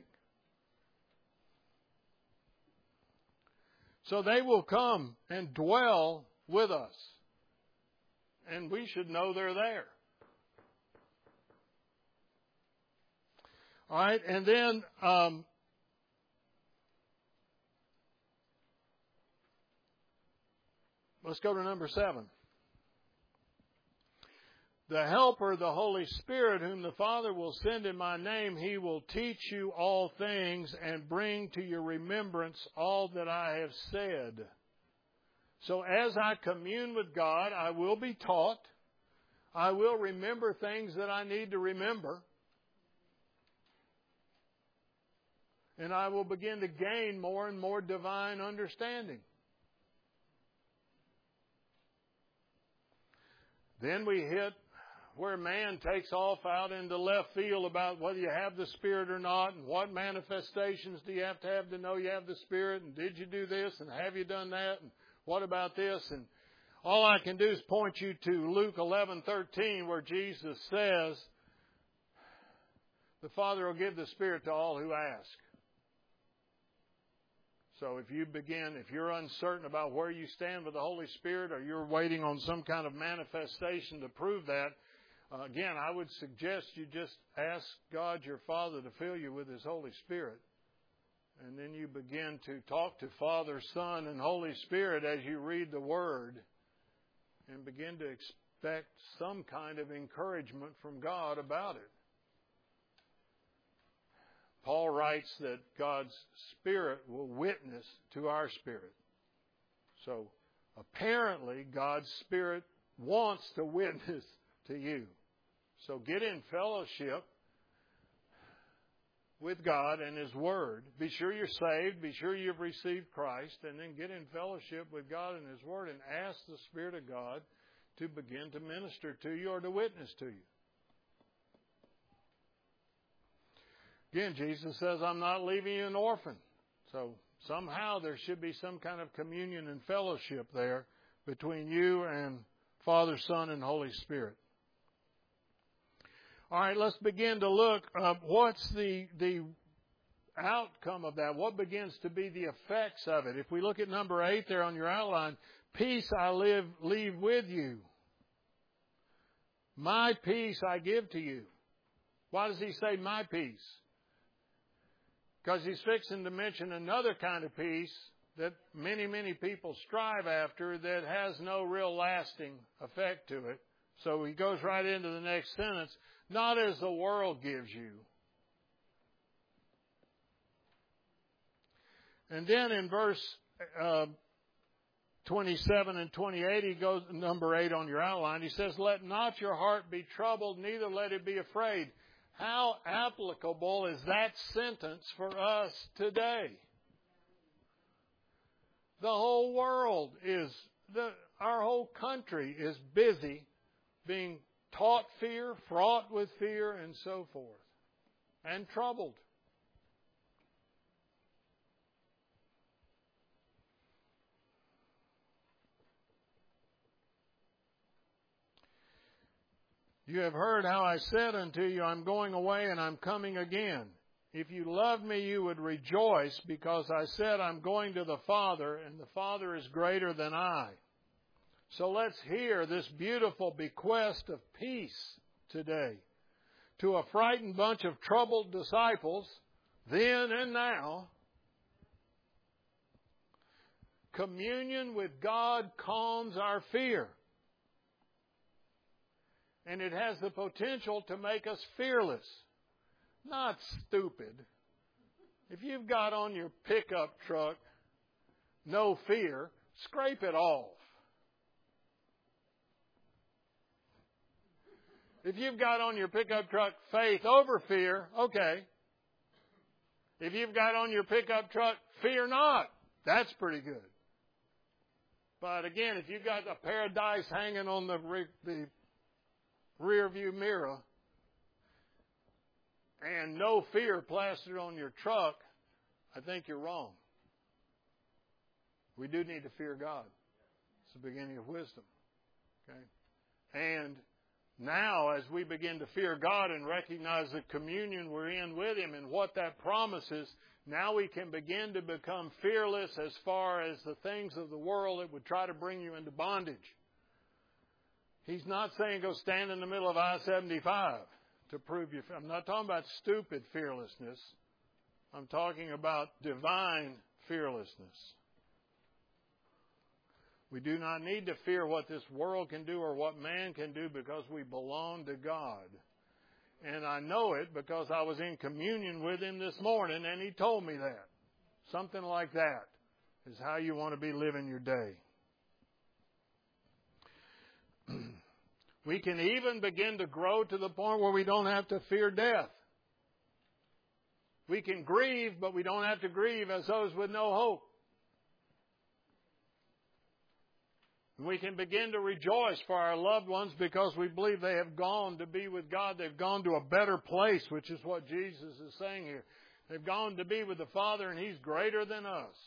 So they will come and dwell with us. And we should know they're there. All right, and then let's go to number 7. The Helper, the Holy Spirit, whom the Father will send in my name, He will teach you all things and bring to your remembrance all that I have said. So as I commune with God, I will be taught. I will remember things that I need to remember. And I will begin to gain more and more divine understanding. Then we hit where man takes off out into left field about whether you have the Spirit or not, and what manifestations do you have to know you have the Spirit, and did you do this, and have you done that, and what about this? And all I can do is point you to Luke 11:13, where Jesus says, the Father will give the Spirit to all who ask. So if you're uncertain about where you stand with the Holy Spirit, or you're waiting on some kind of manifestation to prove that, again, I would suggest you just ask God, your Father, to fill you with His Holy Spirit. And then you begin to talk to Father, Son, and Holy Spirit as you read the Word, and begin to expect some kind of encouragement from God about it. Paul writes that God's Spirit will witness to our spirit. So apparently God's Spirit wants to witness to you. So get in fellowship with God and His Word. Be sure you're saved. Be sure you've received Christ. And then get in fellowship with God and His Word and ask the Spirit of God to begin to minister to you or to witness to you. Again, Jesus says, I'm not leaving you an orphan. So somehow there should be some kind of communion and fellowship there between you and Father, Son, and Holy Spirit. All right, let's begin to look. What's the outcome of that? What begins to be the effects of it? If we look at number 8 there on your outline, peace I leave with you. My peace I give to you. Why does He say my peace? Because He's fixing to mention another kind of peace that many, many people strive after that has no real lasting effect to it. So He goes right into the next sentence. Not as the world gives you. And then in verse 27 and 28, he goes, number 8 on your outline, he says, let not your heart be troubled, neither let it be afraid. How applicable is that sentence for us today? The whole world our whole country is busy being taught fear, fraught with fear, and so forth, and troubled. You have heard how I said unto you, I'm going away and I'm coming again. If you loved me, you would rejoice, because I said I'm going to the Father, and the Father is greater than I. So let's hear this beautiful bequest of peace today to a frightened bunch of troubled disciples, then and now. communion with God calms our fear. And it has the potential to make us fearless, not stupid. If you've got on your pickup truck no fear, scrape it off. If you've got on your pickup truck faith over fear, okay. If you've got on your pickup truck fear not, that's pretty good. But again, if you've got a pair of dice hanging on the rear view mirror and no fear plastered on your truck, I think you're wrong. We do need to fear God. It's the beginning of wisdom. Okay? And now, as we begin to fear God and recognize the communion we're in with Him and what that promises, now we can begin to become fearless as far as the things of the world that would try to bring you into bondage. He's not saying go stand in the middle of I-75 to prove you. I'm not talking about stupid fearlessness. I'm talking about divine fearlessness. We do not need to fear what this world can do or what man can do because we belong to God. And I know it because I was in communion with Him this morning and He told me that. Something like that is how you want to be living your day. We can even begin to grow to the point where we don't have to fear death. We can grieve, but we don't have to grieve as those with no hope. We can begin to rejoice for our loved ones because we believe they have gone to be with God. They've gone to a better place, which is what Jesus is saying here. They've gone to be with the Father, and He's greater than us.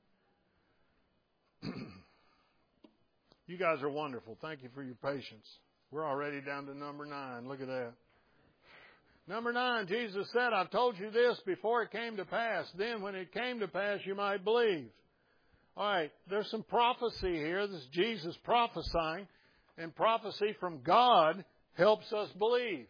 You guys are wonderful. Thank you for your patience. We're already down to number 9. Look at that. Number 9, Jesus said, I've told you this before it came to pass. Then when it came to pass, you might believe. All right, there's some prophecy here. This is Jesus prophesying. And prophecy from God helps us believe.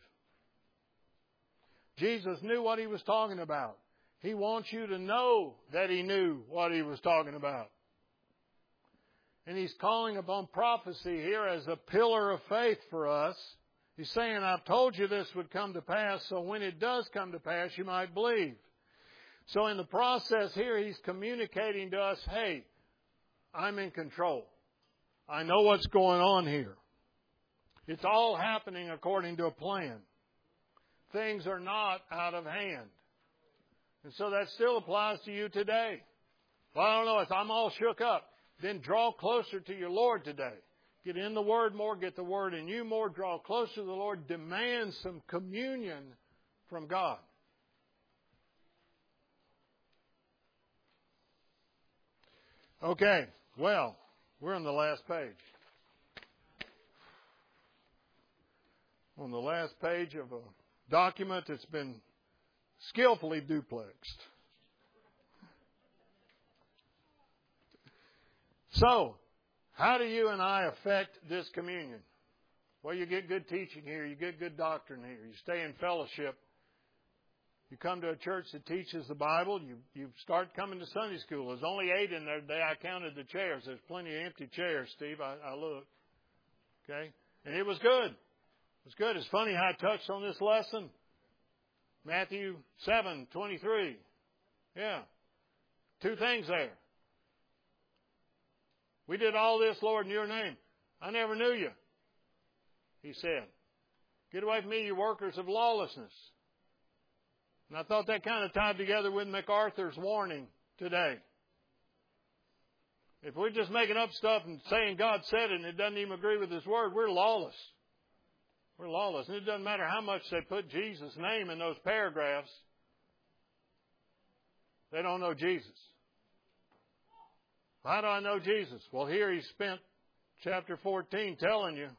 Jesus knew what He was talking about. He wants you to know that He knew what He was talking about. And He's calling upon prophecy here as a pillar of faith for us. He's saying, I've told you this would come to pass, so when it does come to pass, you might believe. So in the process here, He's communicating to us, hey, I'm in control. I know what's going on here. It's all happening according to a plan. Things are not out of hand. And so that still applies to you today. Well, I don't know, if I'm all shook up, then draw closer to your Lord today. Get in the Word more, get the Word in you more, draw closer to the Lord, demand some communion from God. Okay, well, we're on the last page. On the last page of a document that's been skillfully duplexed. So, how do you and I affect this communion? Well, you get good teaching here. You get good doctrine here. You stay in fellowship. You come to a church that teaches the Bible. You start coming to Sunday school. There's only 8 in there today. I counted the chairs. There's plenty of empty chairs, Steve. I looked. Okay? And it was good. It was good. It's funny how I touched on this lesson. Matthew 7:23. Yeah. 2 things there. We did all this, Lord, in your name. I never knew you, He said. Get away from me, you workers of lawlessness. And I thought that kind of tied together with MacArthur's warning today. If we're just making up stuff and saying God said it and it doesn't even agree with His Word, we're lawless. We're lawless. And it doesn't matter how much they put Jesus' name in those paragraphs. They don't know Jesus. How do I know Jesus? Well, here He spent chapter 14 telling you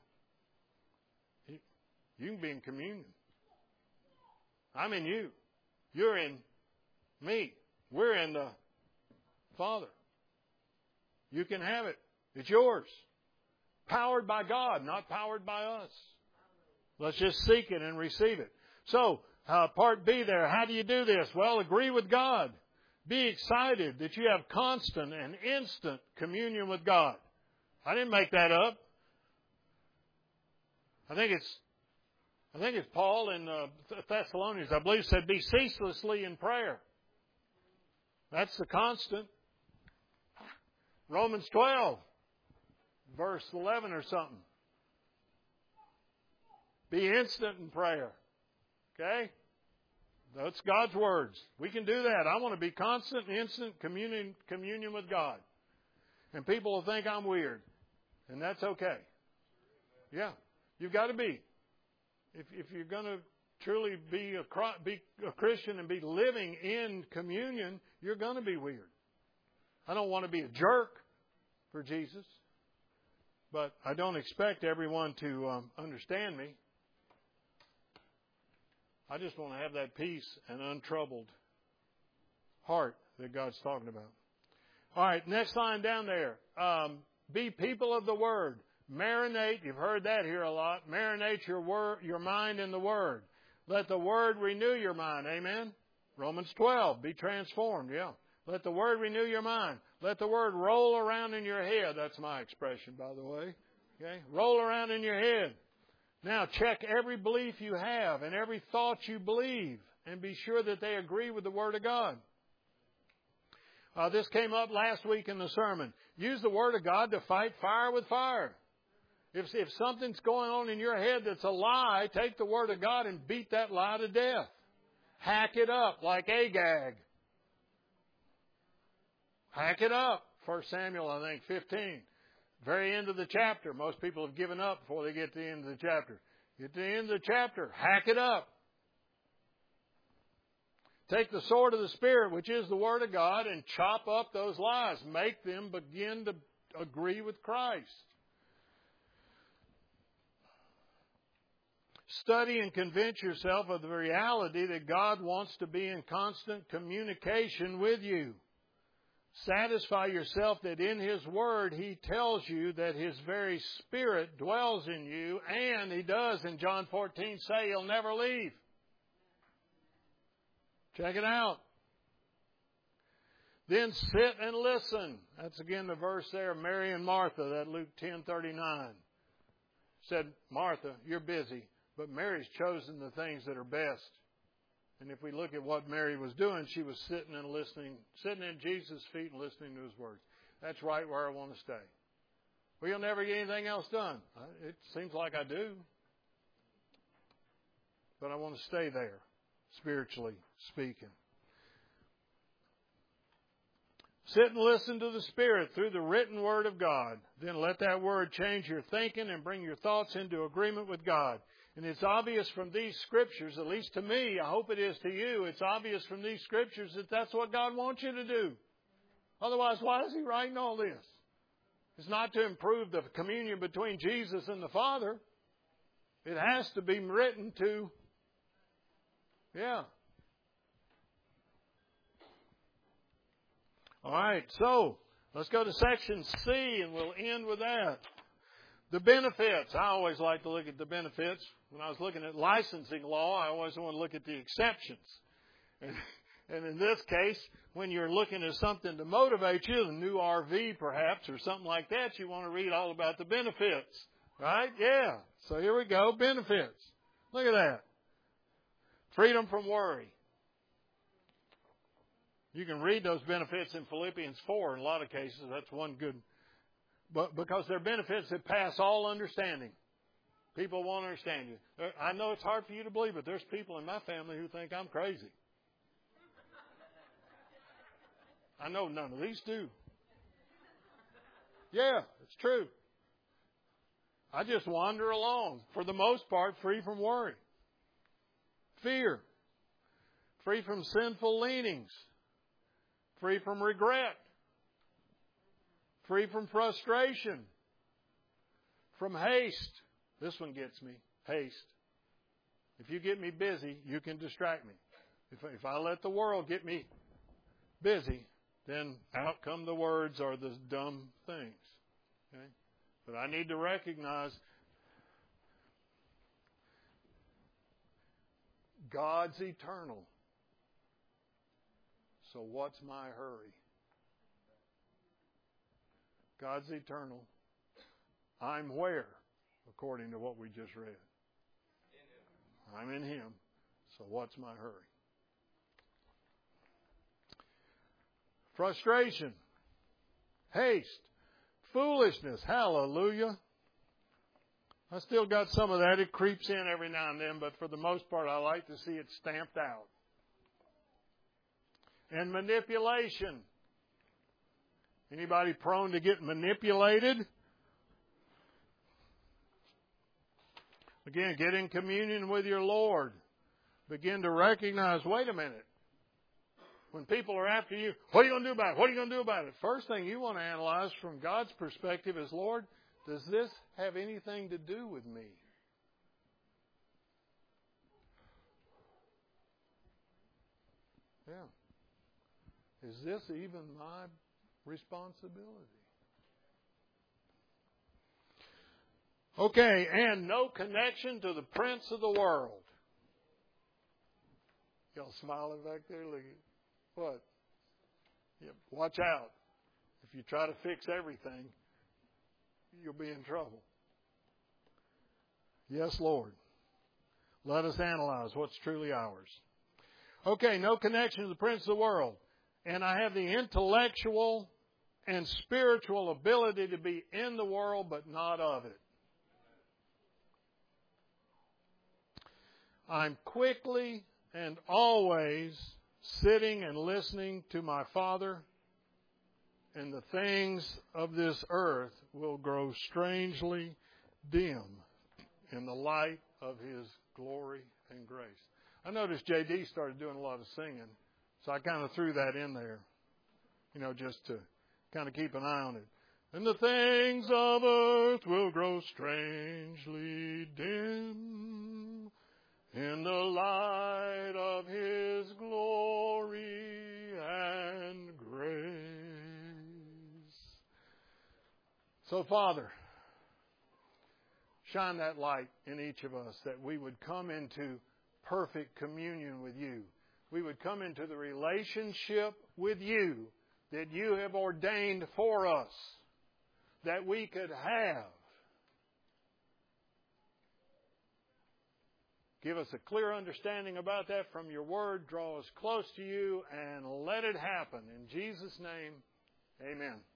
you can be in communion. I'm in you. You're in me. We're in the Father. You can have it. It's yours. Powered by God, not powered by us. Let's just seek it and receive it. So, part B there, how do you do this? Well, agree with God. Be excited that you have constant and instant communion with God. I didn't make that up. I think it's Paul in Thessalonians, I believe, said, be ceaselessly in prayer. That's the constant. Romans 12, verse 11 or something. Be instant in prayer. Okay? That's God's words. We can do that. I want to be constant and instant communion with God. And people will think I'm weird. And that's okay. Yeah. You've got to be. If you're going to truly be a Christian and be living in communion, you're going to be weird. I don't want to be a jerk for Jesus. But I don't expect everyone to understand me. I just want to have that peace and untroubled heart that God's talking about. All right, next line down there. Be people of the Word. Marinate, you've heard that here a lot. Marinate your mind in the Word. Let the Word renew your mind. Amen? Romans 12, be transformed. Yeah. Let the Word renew your mind. Let the Word roll around in your head. That's my expression, by the way. Okay? Roll around in your head. Now, check every belief you have and every thought you believe and be sure that they agree with the Word of God. This came up last week in the sermon. Use the Word of God to fight fire with fire. If something's going on in your head that's a lie, take the Word of God and beat that lie to death. Hack it up like Agag. Hack it up. 1 Samuel, I think, 15. Very end of the chapter. Most people have given up before they get to the end of the chapter. Get to the end of the chapter. Hack it up. Take the sword of the Spirit, which is the Word of God, and chop up those lies. Make them begin to agree with Christ. Study and convince yourself of the reality that God wants to be in constant communication with you. Satisfy yourself that in His Word He tells you that His very Spirit dwells in you, and He does in John 14 say He'll never leave. Check it out. Then sit and listen. That's again the verse there, Mary and Martha, that Luke 10:39. Said, Martha, you're busy, but Mary's chosen the things that are best. And if we look at what Mary was doing, she was sitting and listening, sitting at Jesus' feet and listening to His words. That's right where I want to stay. Well, you'll never get anything else done. It seems like I do. But I want to stay there, spiritually speaking. Sit and listen to the Spirit through the written Word of God. Then let that Word change your thinking and bring your thoughts into agreement with God. And it's obvious from these Scriptures, at least to me, I hope it is to you, it's obvious from these Scriptures that that's what God wants you to do. Otherwise, why is He writing all this? It's not to improve the communion between Jesus and the Father. It has to be written to, All right, so let's go to section C and we'll end with that. The benefits. I always like to look at the benefits. When I was looking at licensing law, I always want to look at the exceptions. And in this case, when you're looking at something to motivate you, a new RV perhaps or something like that, you want to read all about the benefits. Right? Yeah. So here we go. Benefits. Look at that. Freedom from worry. You can read those benefits in Philippians 4 in a lot of cases. That's one good. But because they're benefits that pass all understanding. People won't understand you. I know it's hard for you to believe, but there's people in my family who think I'm crazy. I know none of these do. Yeah, it's true. I just wander along, for the most part, free from worry. Fear. Free from sinful leanings. Free from regret. Free from frustration. From haste. This one gets me. Haste. If you get me busy, you can distract me. If I let the world get me busy, then out come the words or the dumb things. Okay? But I need to recognize God's eternal. So what's my hurry? God's eternal. I'm where? According to what we just read. I'm in Him. So what's my hurry? Frustration. Haste. Foolishness. Hallelujah. I still got some of that. It creeps in every now and then, but for the most part, I like to see it stamped out. And manipulation. Anybody prone to get manipulated? Again, get in communion with your Lord. Begin to recognize, wait a minute. When people are after you, what are you going to do about it? What are you going to do about it? First thing you want to analyze from God's perspective is, Lord, does this have anything to do with me? Yeah. Is this even my responsibility? Okay, and no connection to the prince of the world. Y'all smiling back there? Look at what? Yeah, watch out. If you try to fix everything, you'll be in trouble. Yes, Lord. Let us analyze what's truly ours. Okay, no connection to the prince of the world. And I have the intellectual and spiritual ability to be in the world, but not of it. I'm quickly and always sitting and listening to my Father, and the things of this earth will grow strangely dim in the light of His glory and grace. I noticed J.D. started doing a lot of singing, so I kind of threw that in there, just to kind of keep an eye on it. And the things of earth will grow strangely dim in the light of His glory and grace. So, Father, shine that light in each of us that we would come into perfect communion with You. We would come into the relationship with You that You have ordained for us, that we could have. Give us a clear understanding about that from Your Word. Draw us close to You and let it happen. In Jesus' name, amen.